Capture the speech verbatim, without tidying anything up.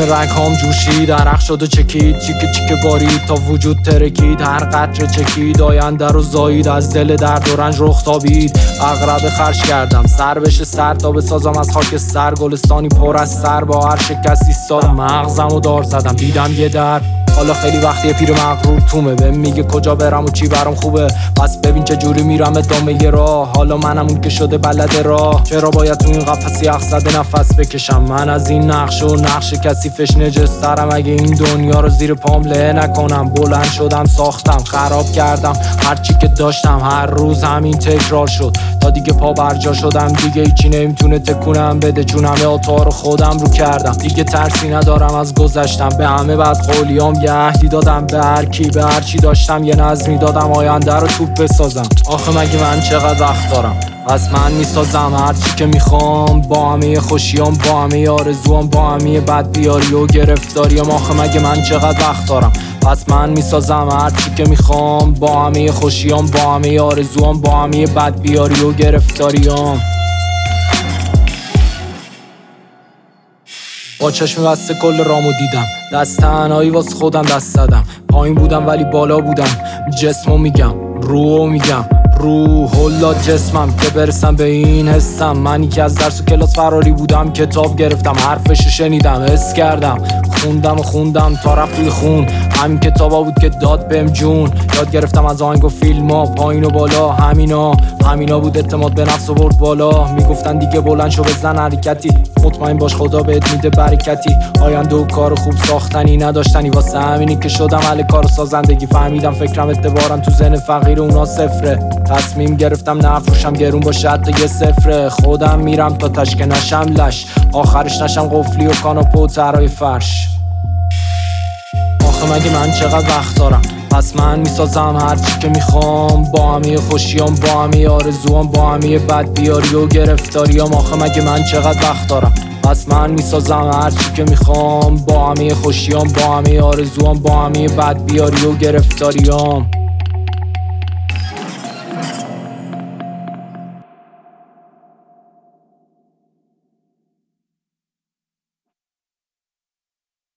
رگهام جوشید، عرق شد و چکید، چیکه چیکه بارید تا وجود ترکید. هر قطره چکید آینده رو زایید، از دل درد و رنج رخ تابید. اغرب خرج کردم سر بشه سر تا بسازم از خاک سر گلستانی پر از سر. با هر شکستی سادم مغزم و دار زدم، دیدم یه در. حالا خیلی وقتیه پیر مغرور تومه، بهم میگه کجا برم و چی برام خوبه. پس ببین چه جوری میرم ادامه راه، حالا منم اون که شده بلد راه. چرا باید تو این قفس یخ زده نفس بکشم؟ من از این نقش و نقش کثیفش نجسترم. اگه این دنیا رو زیر پام له نکنم، بلند شدم ساختم خراب کردم هر چی که داشتم. هر روز همین تکرار شد تا دیگه پا برجا شدم. دیگه هیچی نمیتونه تکونم بده، چون همه آتا رو خودم رو کردم. دیگه ترسی ندارم از گذشتم، به همه بعد قولیام یه عهدی دادم. به هر کی به هر چی داشتم یه نظمی دادم، آینده رو توپ بسازم. آخه مگه من چقدر وقت دارم؟ پس من میسازم هر چی که میخوام، با همه خوشیام، با همه آرزوام، با همه بدبیاری و گرفتاریام. آخه مگه من چقدر وقت دارم؟ پس من میسازم هر چی که میخوام، با همه خوشیام، با همه آرزوام، با همه بدبیاری و گرفتاریام. با چشم بسته کل رامو دیدم، دست تنهایی واس خودم دست زدم. پایین بودم ولی بالا بودم، جسمو میگم روحو میگم. روح هلا جسمم که برسم به این حسم. منی که از درس و کلاس فراری بودم، کتاب گرفتم حرفشو شنیدم، حس کردم، خوندم و خوندم تا رفت توی خون. همین کتابا بود که داد بهم جون. یاد گرفتم از آهنگ و فیلما، پایین و بالا همینا. همینا بود اعتماد به نفس و برد بالا. میگفتن دیگه بلند شو بزن حرکتی، مطمئن باش خدا بهت میده برکتی. آینده و کار خوب ساختنی نداشتنی، واسه همینی که شدم اهل کار و سازندگی. فهمیدم فکرم اعتبارم تو ذهن فقیر اونا صفره. تصمیم گرفتم نفروشم گرون باشه حتی یه صفره. خودم میرم تا تشکه نشم لش، آخرش نشم قفلی و کاناپه و ترای فرش. آخه مگه من چقدر وقت دارم؟ پس من میسازم هر چی که میخوام، با همه خوشیام، با همه آرزوام، با همه بدبیاری و گرفتاریام. آخه مگه من چقدر وقت دارم؟ پس من میسازم هر چی که میخوام، با همه خوشیام، با همه آرزوام، با همه بدبیاری و گرفتاریام.